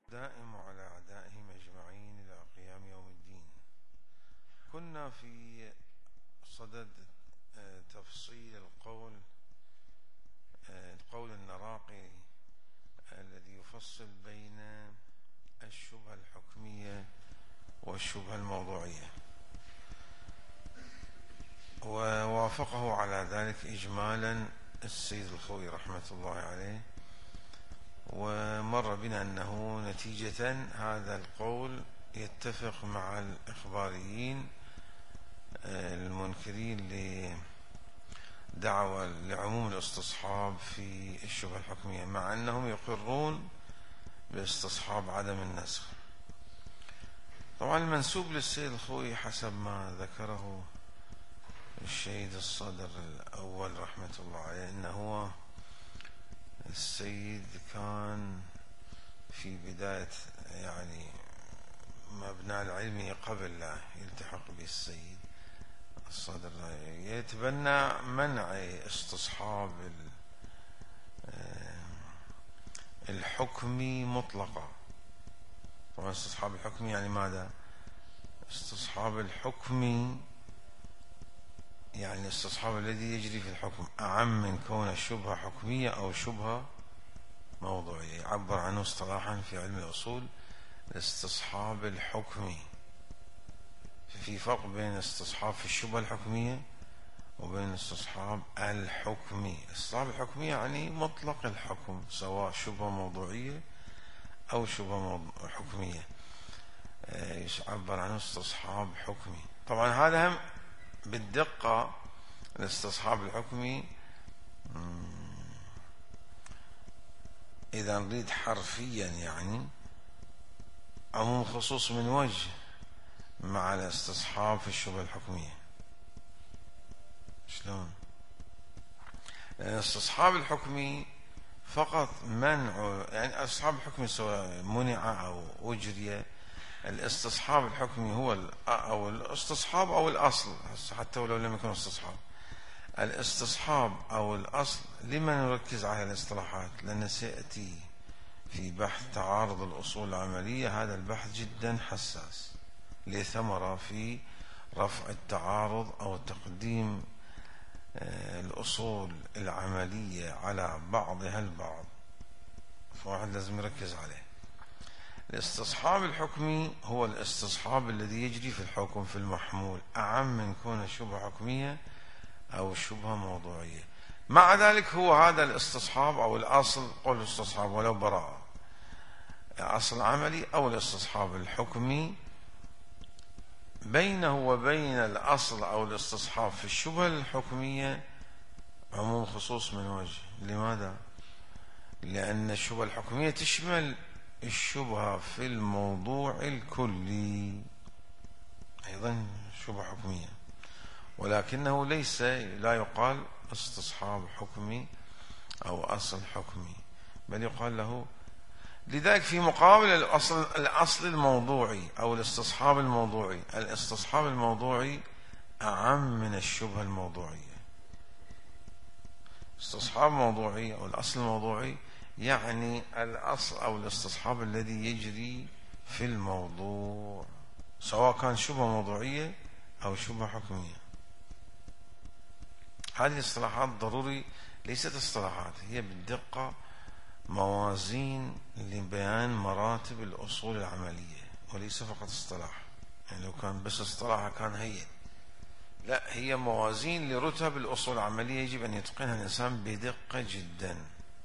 دائم على أعدائهم أجمعين إلى قيام يوم الدين. كنا في صدد تفصيل القول النراقي الذي يفصل بين الشبهة الحكمية والشبهة الموضوعية، ووافقه على ذلك إجمالا السيد الخوئي رحمة الله عليه، ومر بنا أنه نتيجة هذا القول يتفق مع الإخباريين المنكرين لدعوى لعموم الاستصحاب في الشبهة الحكمية، مع أنهم يقرون باستصحاب عدم النسخ. طبعا المنسوب للسيد الخوئي حسب ما ذكره الشهيد الصدر الأول رحمة الله عليه أنه هو السيد كان في بداية مبنى العلمي قبل لا يلتحق به السيد الصدر يتبنى منع استصحاب الحكمي مطلقا. طبعا استصحاب الحكمي يعني ماذا؟ استصحاب الحكمي يعني الاستصحاب الذي يجري في الحكم أعم من كون الشبهة حكمية أو شبهة موضوعية. يعبر عنه اصطلاحا في علم الأصول الاستصحاب الحكمي. في فرق بين استصحاب في الشبهة الحكمية وبين استصحاب الحكمي. الاستصحاب الحكمي يعني مطلق الحكم سواء شبهة موضوعية أو شبهة حكمية، يعبر عنه استصحاب حكمي. طبعا هذا هم بالدقة الاستصحاب الحكمي إذا نريد حرفيا يعني عموم خصوص من وجه مع الاستصحاب في الشبهة الحكمية. شلون؟ لأن الاستصحاب الحكمي فقط منع، يعني استصحاب الحكمي سواء منع أو أجري، الاستصحاب الحكمي هو أو الاستصحاب أو الأصل، حتى ولو لم يكن استصحاب. الاستصحاب أو الأصل لما نركز على الاصطلاحات؟ لأن سيأتي في بحث تعارض الأصول العملية هذا البحث جدا حساس لثمرة في رفع التعارض أو تقديم الأصول العملية على بعضها البعض، فواحد لازم يركز عليه. الاستصحاب الحكمي هو الاستصحاب الذي يجري في الحكم في المحمول أعم من كون الشبهة حكمية أو الشبهة موضوعية. مع ذلك هو هذا الاستصحاب أو الأصل، قول الاستصحاب ولو براءة، أصل عملي أو الاستصحاب الحكمي، بينه وبين الأصل أو الاستصحاب في الشبهة الحكمية عموم خصوص من وجه. لماذا؟ لأن الشبهة الحكمية تشمل الشبهة في الموضوع الكلي، أيضا شبهة حكمية، ولكنه لا يقال استصحاب حكمي أو أصل حكمي، بل يقال له. لذلك في مقابل الأصل الموضوعي أو الاستصحاب الموضوعي، الاستصحاب الموضوعي أعم من الشبهة الموضوعية. استصحاب موضوعي أو الأصل الموضوعي يعني الأصل أو الاستصحاب الذي يجري في الموضوع سواء كان شبهة موضوعية أو شبهة حكمية. هذه الاصطلاحات ضروري ليست اصطلاحات، هي بالدقة موازين لبيان مراتب الأصول العملية وليس فقط اصطلاح. يعني لو كان بس اصطلاح كان هين، لا، هي موازين لرتب الأصول العملية يجب أن يتقنها الإنسان بدقة جدا.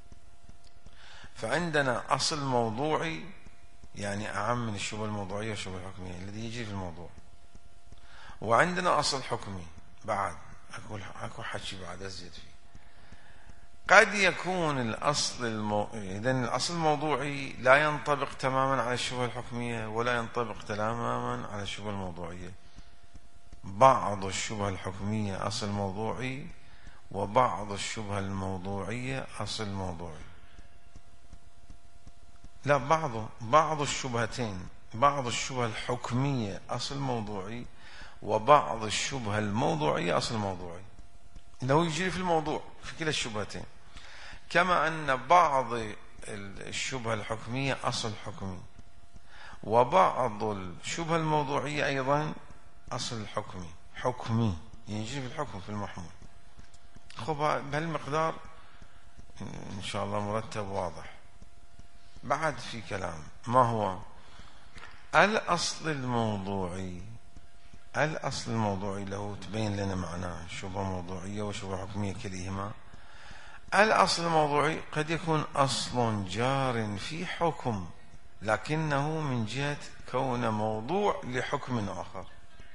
فعندنا أصل موضوعي يعني أعم من الشبهة الموضوعية والشبهة الحكمية الذي يجري في الموضوع، وعندنا أصل حكمي بعد، أكو حكي بعد أزيد فيه. قد يكون إذن الأصل الموضوعي لا ينطبق تماما على الشبهة الحكمية ولا ينطبق تماما على الشبهة الموضوعية. بعض الشبهة الحكمية أصل موضوعي وبعض الشبهة الموضوعية أصل موضوعي. لا، بعض الشبهتين، بعض الشبهة الحكمية أصل موضوعي وبعض الشبهة الموضوعية أصل موضوعي، لو يجري في الموضوع في كلا الشبهتين. كما أن بعض الشبهة الحكمية أصل حكمي، وبعض الشبهة الموضوعية أيضا أصل حكمي يجري في الحكم في المحمول. خب بهالمقدار إن شاء الله مرتب واضح. بعد في كلام ما هو الأصل الموضوعي. الأصل الموضوعي له تبين لنا معناه، شبهة موضوعية وشبهة حكمية كليهما. الأصل الموضوعي قد يكون أصل جار في حكم لكنه من جهة كون موضوع لحكم آخر.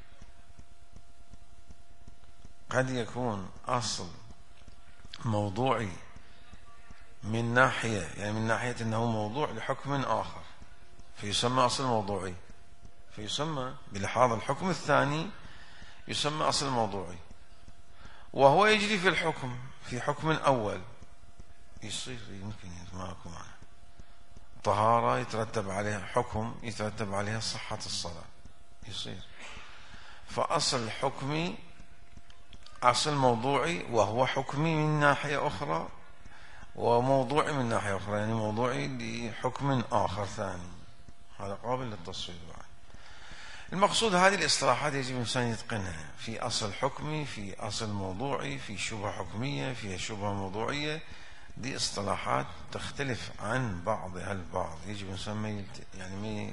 قد يكون أصل موضوعي من ناحية، يعني من ناحية أنه موضوع لحكم آخر فيسمى أصل موضوعي، فيسمى بلحاظ الحكم الثاني يسمى أصل موضوعي، وهو يجري في الحكم في حكم أول. يصير يمكن معكم طهارة يترتب عليها حكم يترتب عليها صحة الصلاة يصير. فأصل حكمي أصل موضوعي وهو حكمي من ناحية أخرى وموضوعي من ناحية أخرى، يعني موضوعي لحكم آخر ثاني. هذا قابل للتصوير بعد. المقصود هذه الاصطلاحات يجب الإنسان يتقنها، في أصل حكمي، في أصل موضوعي، في شبهة حكمية، في شبهة موضوعية. دي اصطلاحات تختلف عن بعضها البعض، يجب الإنسان ما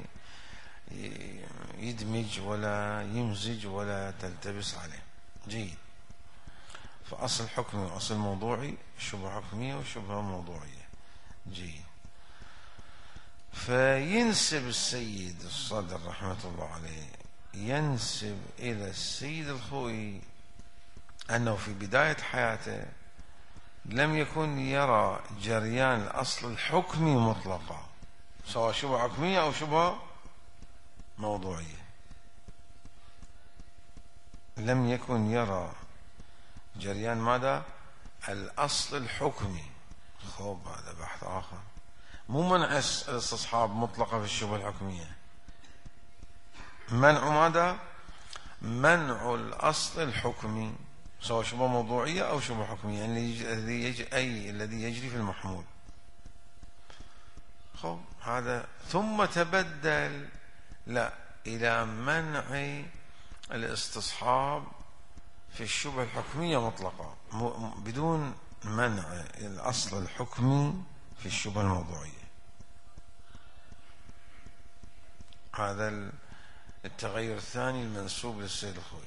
يدمج ولا يمزج ولا تلتبس عليه. جيد. فأصل حكمي وأصل موضوعي، شبهة حكمية وشبهة موضوعية. جيد. فينسب السيد الصدر رحمة الله عليه ينسب إلى السيد الخوئي أنه في بداية حياته لم يكن يرى جريان الأصل الحكمي مطلقا، سواء شبهة حكمية أو شبهة موضوعية. لم يكن يرى جريان ماذا؟ الأصل الحكمي. خوب هذا بحث آخر. مو منع الاستصحاب مطلقة في الشبهة الحكمية، منع ماذا؟ منع الأصل الحكمي سواء شبهة موضوعية أو شبهة حكمية، يعني الذي يجري في المحمول. خب هذا ثم تبدل لا إلى منع الاستصحاب في الشبهة الحكمية مطلقة بدون منع الأصل الحكمي في الشبهة الموضوعية. هذا التغير الثاني المنسوب للسيد الخوئي.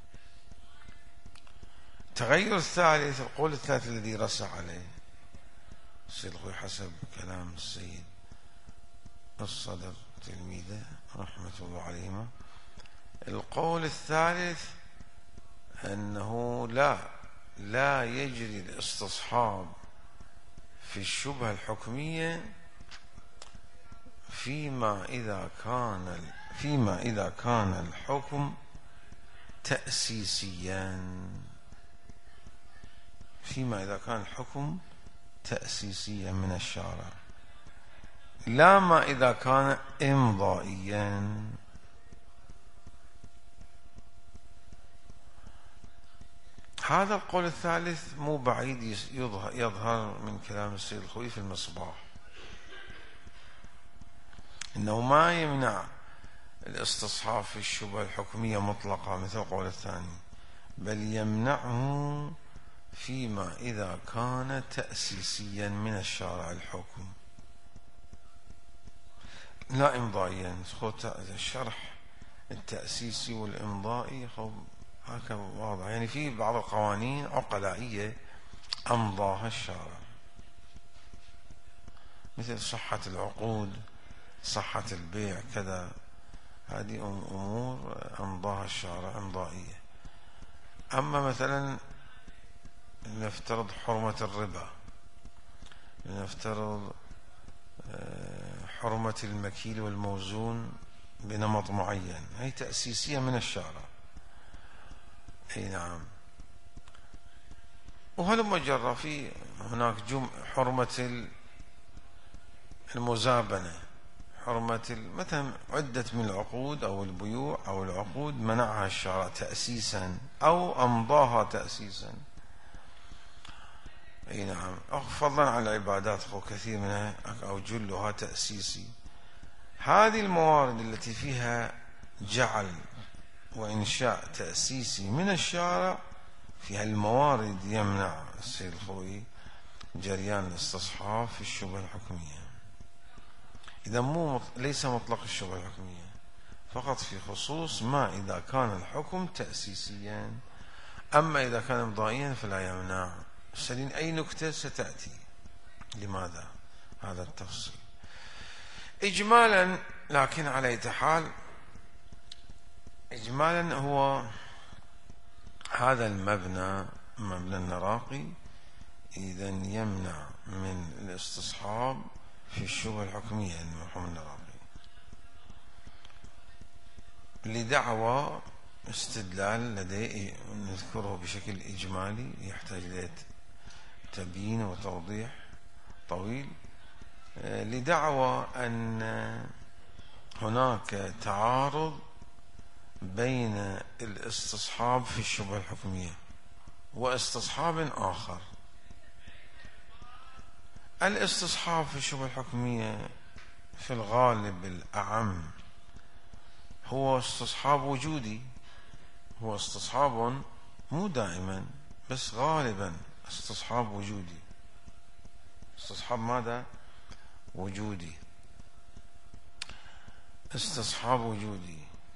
التغير الثالث، القول الثالث الذي رسح عليه السيد الخوئي حسب كلام السيد الصدر تلميذه رحمة الله عليهما، القول الثالث أنه لا يجري الاستصحاب في الشبهة الحكمية فيما إذا كان الحكم تأسيسيا، فيما إذا كان الحكم تأسيسيا من الشارع، لا ما إذا كان إمضائيا. هذا القول الثالث مو بعيد يظهر من كلام السيد الخوئي في المصباح، إنه ما يمنع الاستصحاب في الشبهة الحكمية مطلقة مثل القول الثاني، بل يمنعه فيما إذا كان تأسيسيا من الشارع الحكم لا إمضائيا. الشرح التأسيسي والإمضائي هكذا واضح، يعني في بعض القوانين عقلائية أمضاها الشارع مثل صحة العقود، صحة البيع، كذا، هذه أمور أمضاها الشارع إمضائية. أما مثلا نفترض حرمة الربا، نفترض حرمة المكيل والموزون بنمط معين، هي تأسيسية من الشارع. اي نعم. وهلما جرى في هناك حرمة المزابنة، حرمة مثلا عدة من العقود أو البيوع أو العقود منعها الشارع تأسيسا أو أمضاها تأسيسا. اي نعم. فضلا عن العبادات كثير منها او جلها تأسيسي. هذه الموارد التي فيها جعل وإنشاء تأسيسي من الشارع، فيها الموارد يمنع السيد الخوئي جريان الاستصحاب في الشبهة الحكمية. إذا ليس مطلق الشبهة الحكمية، فقط في خصوص ما إذا كان الحكم تأسيسيا. أما إذا كان إمضائيا فلا يمنع. سلين أي نكتة ستأتي لماذا هذا التفصيل إجمالا. لكن على أي حال إجمالا هو هذا المبنى، مبنى النراقي، إذا يمنع من الاستصحاب في الشبهة الحكمية المفهوم النراقي لدعوى استدلال لديه نذكره بشكل إجمالي يحتاج إلى تبيين وتوضيح طويل، لدعوى أن هناك تعارض بين الاستصحاب في الشبهة الحكمية واستصحاب آخر. الاستصحاب في الشبهة الحكمية في الغالب الأعم هو استصحاب وجودي، هو استصحاب مو دائما بس غالبا استصحاب وجودي. استصحاب ماذا؟ وجودي. استصحاب وجودي.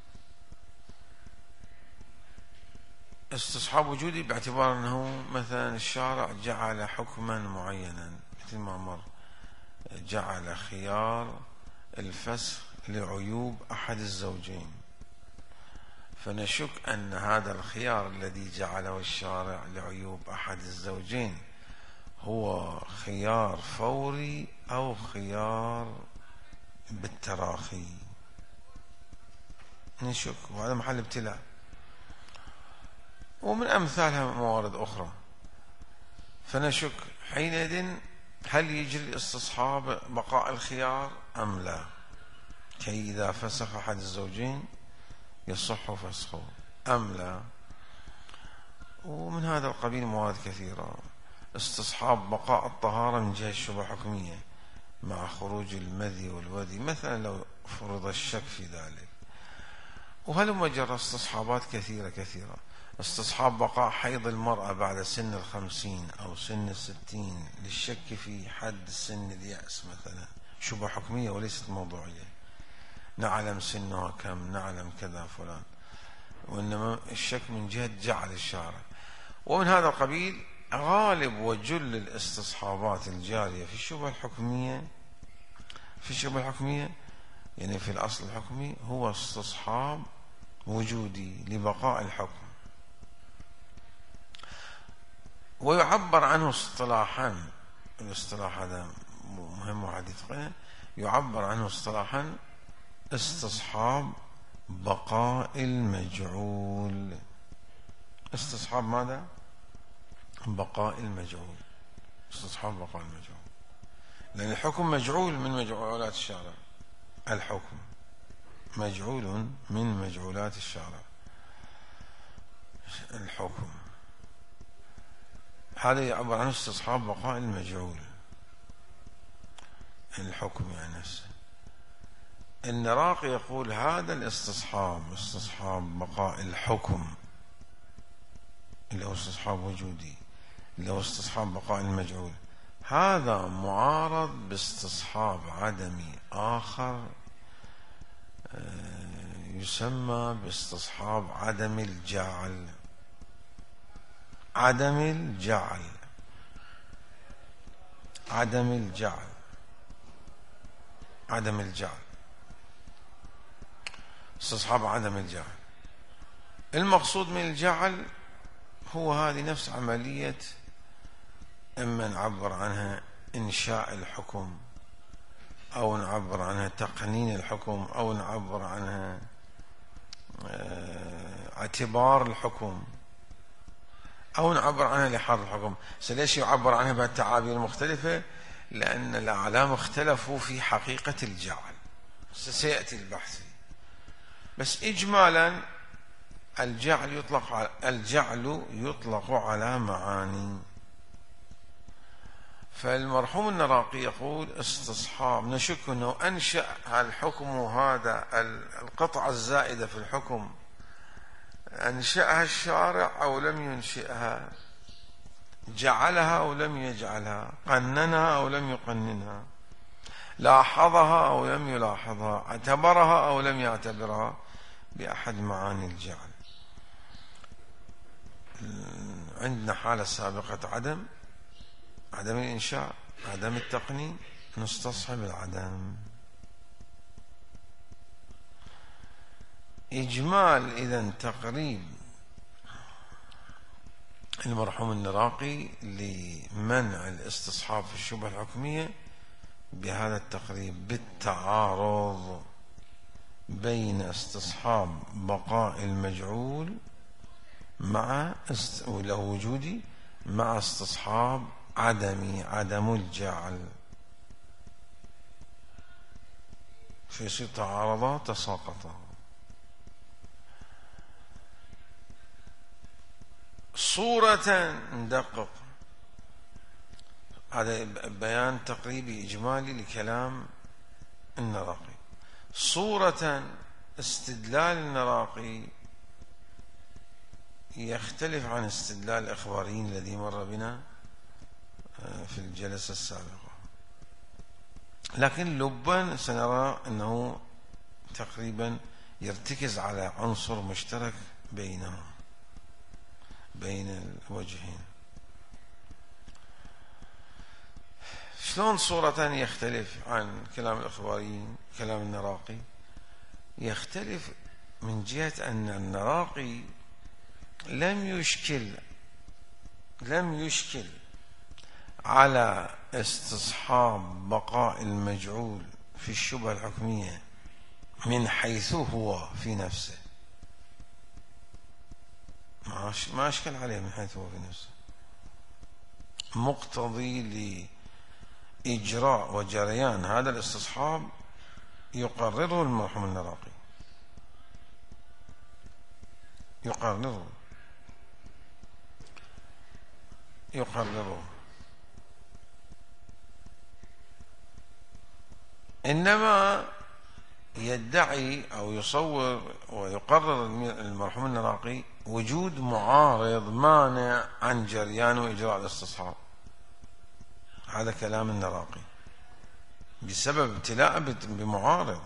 استصحاب وجودي باعتبار أنه مثلا الشارع جعل حكما معينا مثل ما مر، جعل خيار الفسخ لعيوب أحد الزوجين، فنشك أن هذا الخيار الذي جعله الشارع لعيوب أحد الزوجين هو خيار فوري أو خيار بالتراخي، نشك، وهذا محل ابتلاء. ومن أمثالها موارد أخرى، فنشك حينئذ هل يجري استصحاب بقاء الخيار أم لا، كي إذا فسخ أحد الزوجين يصح فسخه أم لا. ومن هذا القبيل موارد كثيرة. استصحاب بقاء الطهارة من جهة الشبهة الحكمية مع خروج المذي والودي مثلا لو فرض الشك في ذلك. وهلم جرى استصحابات كثيرة. استصحاب بقاء حيض المرأة بعد سن 50 أو سن 60 للشك في حد سن اليأس مثلا، شبهة حكمية وليست موضوعية، نعلم سنها كم، نعلم كذا فلان، وإنما الشك من جهة جعل الشارع. ومن هذا القبيل غالب وجل الاستصحابات الجارية في الشبهة الحكمية يعني في الأصل الحكمي هو استصحاب وجودي لبقاء الحكم، ويعبر عنه اصطلاحا، الاصطلاح هذا مهم وحديث، يعبر عنه اصطلاحا استصحاب بقاء المجعول. استصحاب ماذا؟ بقاء المجعول. استصحاب بقاء المجعول، لأن الحكم مجعول من مجعولات الشارع، الحكم مجعول من مجعولات الشارع، الحكم هذا يعبر عنه استصحاب بقاء المجعول، الحكم يعني نفسه. النراقي يقول هذا الاستصحاب، استصحاب بقاء الحكم اللي هو استصحاب وجودي، اللي هو استصحاب بقاء المجعول، هذا معارض باستصحاب عدمي آخر يسمى باستصحاب عدم الجعل. عدم الجعل، عدم الجعل، عدم الجعل، استصحاب عدم الجعل. المقصود من الجعل هو هذه نفس عملية إما نعبر عنها إنشاء الحكم، أو نعبر عنها تقنين الحكم، أو نعبر عنها اعتبار الحكم، أو نعبر عنها لحاظ الحكم. ليش يعبر عنها بالتعابير المختلفة؟ لأن الأعلام اختلفوا في حقيقة الجعل، سيأتي البحث. بس إجمالا الجعل يطلق على معاني. فالمرحوم النراقي يقول استصحاب، نشك أنه أنشأ الحكم، هذا القطعة الزائدة في الحكم أنشأها الشارع أو لم ينشئها، جعلها أو لم يجعلها، قننها أو لم يقننها، لاحظها أو لم يلاحظها، اعتبرها أو لم يعتبرها بأحد معاني الجعل. عندنا حالة سابقة عدم الإنشاء، عدم التقنين، نستصحب العدم. إجمال إذن تقريب المرحوم النراقي لمنع الاستصحاب في الشبهة الحكمية بهذا التقريب: بالتعارض بين استصحاب بقاء المجعول مع له وجودي مع استصحاب عدم الجعل، فيصير تعارضا تساقطا. صورة ندقق، هذا بيان تقريبي إجمالي لكلام النراقي. صورة استدلال النراقي يختلف عن استدلال الإخباريين الذي مر بنا في الجلسة السابقة، لكن لبا سنرى أنه تقريبا يرتكز على عنصر مشترك بينهم، بين الوجهين. شلون صورة يختلف عن كلام الإخباريين؟ كلام النراقي يختلف من جهة أن النراقي لم يشكل على استصحاب بقاء المجعول في الشبهة الحكمية من حيث هو في نفسه، ما أشكل عليه من حيث هو في نفسه، مقتضي لإجراء وجريان هذا الاستصحاب يقرره المرحوم النراقي، يقرره. إنما يدعي أو يصور ويقرر المرحوم النراقي وجود معارض مانع عن جريان وإجراء الاستصحاب. هذا كلام النراقي بسبب ابتلاء بمعارض.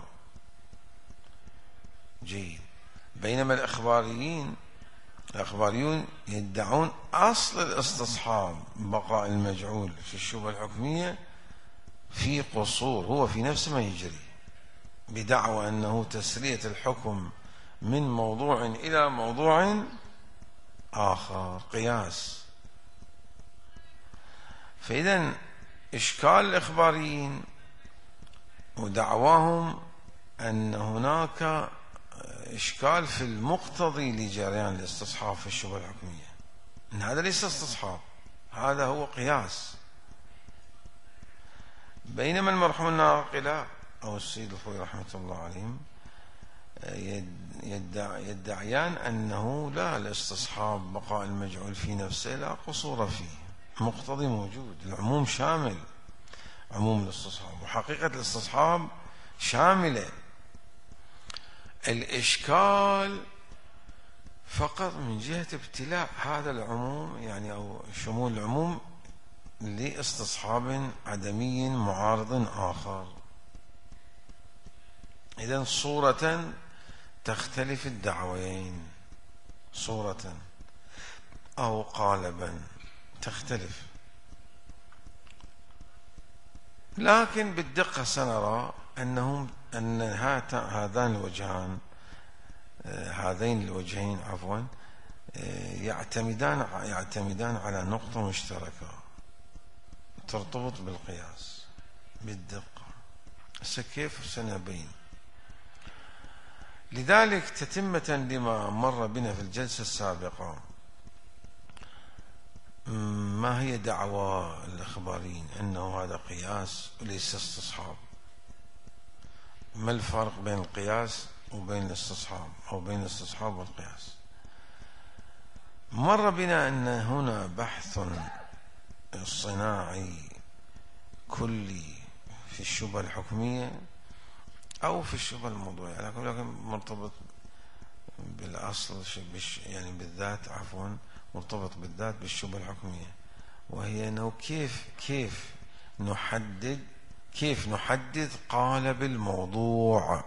جيد. بينما الإخباريون يدعون أصل الاستصحاب بقاء المجعول في الشبهة الحكمية في قصور هو في نفسه ما يجري، بدعوى أنه تسرية الحكم من موضوع إلى موضوع آخر، قياس. فإذن إشكال الإخباريين ودعواهم أن هناك إشكال في المقتضي لجريان الاستصحاب في الشبهة الحكمية، إن هذا ليس استصحاب، هذا هو قياس. بينما المرحوم الناقلة أو السيد الخوي رحمة الله عليهم يدعيان أنه لا، الاستصحاب بقاء المجعول في نفسه لا قصور فيه، مقتضي موجود، العموم شامل، عموم الاستصحاب وحقيقة الاستصحاب شاملة. الإشكال فقط من جهة ابتلاء هذا العموم، يعني أو شمول العموم لاستصحاب عدمي معارض آخر. إذن صورة تختلف الدعوين، صورة أو قالبا تختلف، لكن بالدقة سنرى أن هذين الوجهين يعتمدان على نقطة مشتركة ترتبط بالقياس بالدقة. كيف سنبين؟ لذلك تتمة لما مر بنا في الجلسة السابقة، ما هي دعوى الإخباريين؟ أنه هذا قياس وليس استصحاب. ما الفرق بين القياس وبين الاستصحاب، أو بين الاستصحاب والقياس؟ مر بنا أن هنا بحث صناعي الكلي في الشبهة الحكمية أو في الشبهة الموضوعية، لكن مرتبط بالأصل يعني بالذات، عفوا مرتبط بالذات بالشبهة الحكمية، وهي أنه كيف نحدد قالب الموضوع.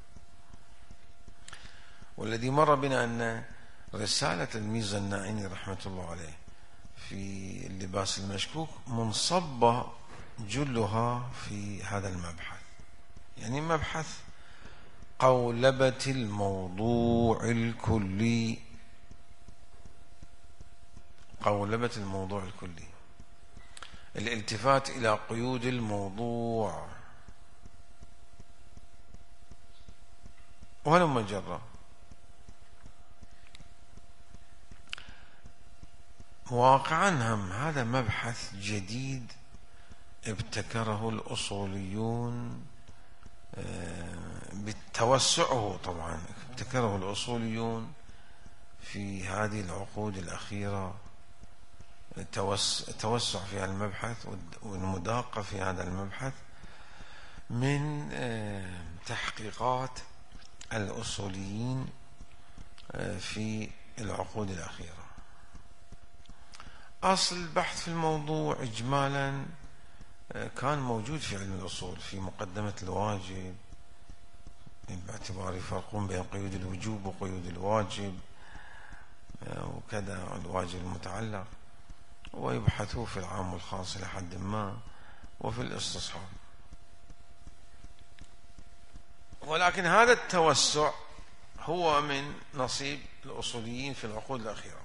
والذي مر بنا أن رسالة الميزة الناعيني رحمة الله عليه في اللباس المشكوك منصبة جلها في هذا المبحث، يعني مبحث قولبة الموضوع الكلي، قولبة الموضوع الكلي، الالتفات إلى قيود الموضوع. وهلم جرى واقعا هم هذا مبحث جديد ابتكره الأصوليون، بتوسعه طبعا ابتكره الأصوليون في هذه العقود الأخيرة، التوسع في هذا المبحث والمداقة في هذا المبحث من تحقيقات الأصوليين في العقود الأخيرة. أصل البحث في الموضوع إجمالا كان موجود في علم الأصول في مقدمة الواجب، باعتبار يفرقون بين قيود الوجوب وقيود الواجب، وكذا الواجب المتعلق، ويبحثوا في العام والخاص إلى حد ما وفي الاستصحاب. ولكن هذا التوسع هو من نصيب الأصوليين في العقود الأخيرة.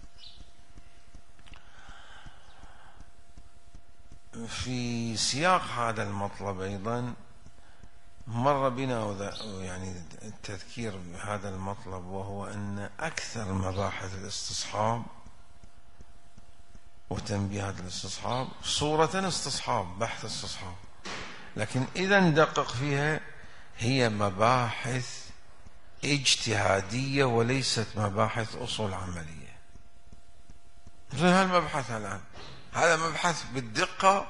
في سياق هذا المطلب أيضا مر بنا يعني التذكير بهذا المطلب، وهو أن أكثر مباحث الاستصحاب وتنبيهات الاستصحاب صورة استصحاب، بحث استصحاب، لكن إذا ندقق فيها هي مباحث اجتهادية وليست مباحث أصول عملية. مثل هالمبحث الآن، هذا مبحث بالدقة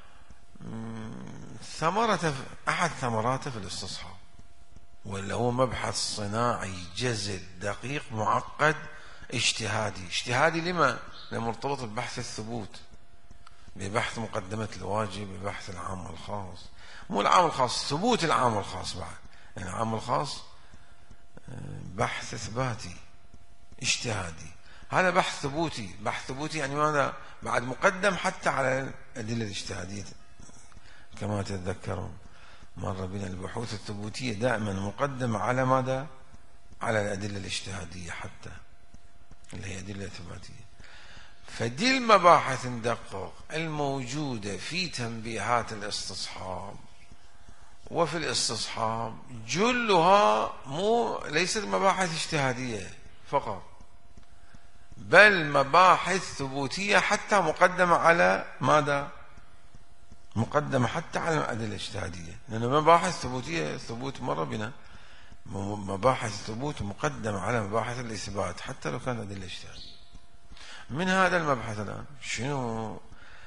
أحد ثمراته في الاستصحاب، ولا هو مبحث صناعي جزل دقيق معقد اجتهادي لما؟ لمرتبط ببحث الثبوت، ببحث مقدمة الواجب، ببحث العام والخاص، مو العام والخاص، ثبوت العام والخاص بعد، يعني العام والخاص بحث إثباتي اجتهادي، هذا بحث ثبوتي. بحث ثبوتي يعني ماذا؟ بعد مقدم حتى على الأدلة الاجتهادية، كما تتذكرون مر بنا البحوث الثبوتية دائما مقدمة على ماذا؟ على الأدلة الاجتهادية حتى اللي هي أدلة ثباتية. فدي المباحث ندقق الموجودة في تنبيهات الاستصحاب وفي الاستصحاب جلها ليست مباحث اجتهادية فقط، بل مباحث ثبوتية حتى مقدمة على ماذا؟ مقدمة حتى على الأدلة الاجتهادية، لأن مباحث ثبوتية ثبوت مر بنا، مباحث ثبوت مقدمة على مباحث الإثبات حتى لو كانت أدلة اجتهادية. من هذا المبحث الآن شنو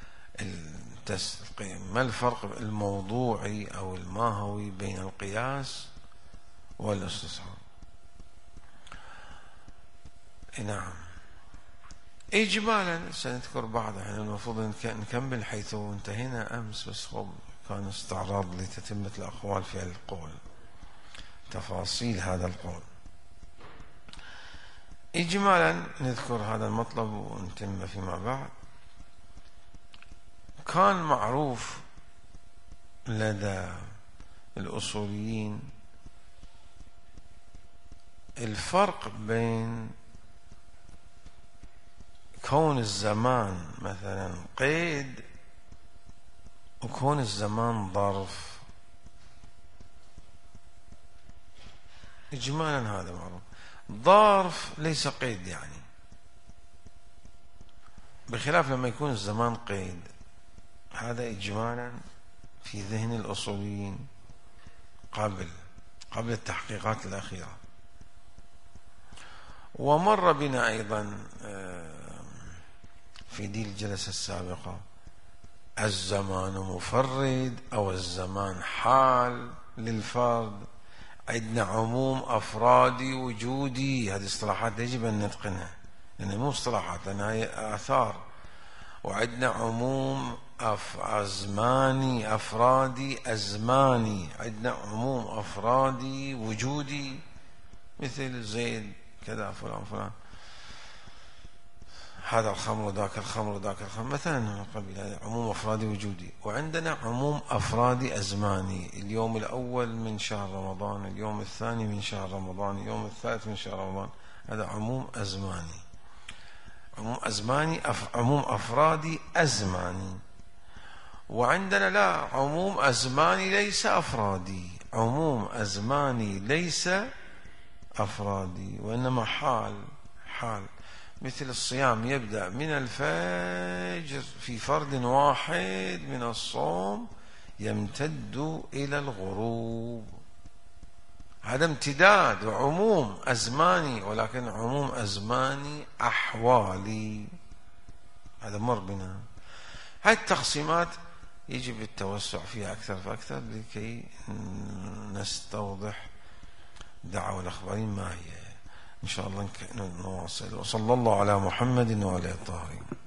ما الفرق الموضوعي أو الماهوي بين القياس والاستصحاب؟ نعم، إجمالا سنذكر بعضها، يعني المفروض نكمل حيث انتهينا أمس، بس كان استعراض لتتمة الأقوال في القول، تفاصيل هذا القول. إجمالا نذكر هذا المطلب ونتم فيما بعد. كان معروف لدى الأصوليين الفرق بين كون الزمان مثلا قيد وكون الزمان ظرف. إجمالا هذا معروف، ظرف ليس قيد، يعني بخلاف لما يكون الزمان قيد، هذا إجمالا في ذهن الأصوليين قبل التحقيقات الأخيرة. ومر بنا أيضا في دي الجلسة السابقة الزمان مفرد أو الزمان حال للفرد. عندنا عموم أفرادي وجودي، هذه اصطلاحات يجب أن نتقنها لأنها مو اصطلاحات، لأنها هي آثار. وعندنا عموم أزماني أفرادي أزماني. عندنا عموم أفرادي وجودي مثل زيد كذا فلان فلان، هذا الخمر وذاك الخمر وذاك الخمر مثلا من قبيل، هذا عموم أفرادي وجودي. وعندنا عموم أفرادي أزماني، اليوم الأول من شهر رمضان، اليوم الثاني من شهر رمضان، اليوم الثالث من شهر رمضان، هذا عموم أزماني. عموم أزماني عموم أفرادي أزماني. وعندنا لا، عموم أزماني ليس أفرادي، عموم أزماني ليس أفرادي وإنما حال. مثل الصيام يبدأ من الفجر في فرد واحد من الصوم يمتد إلى الغروب، هذا امتداد وعموم أزماني، ولكن عموم أزماني أحوالي، هذا مر بنا. هذه التقسيمات يجب التوسع فيها أكثر فأكثر لكي نستوضح دعوة الأخبارين ما هي. إن شاء الله نواصل. وصلى الله على محمد وعلى آله الطاهرين.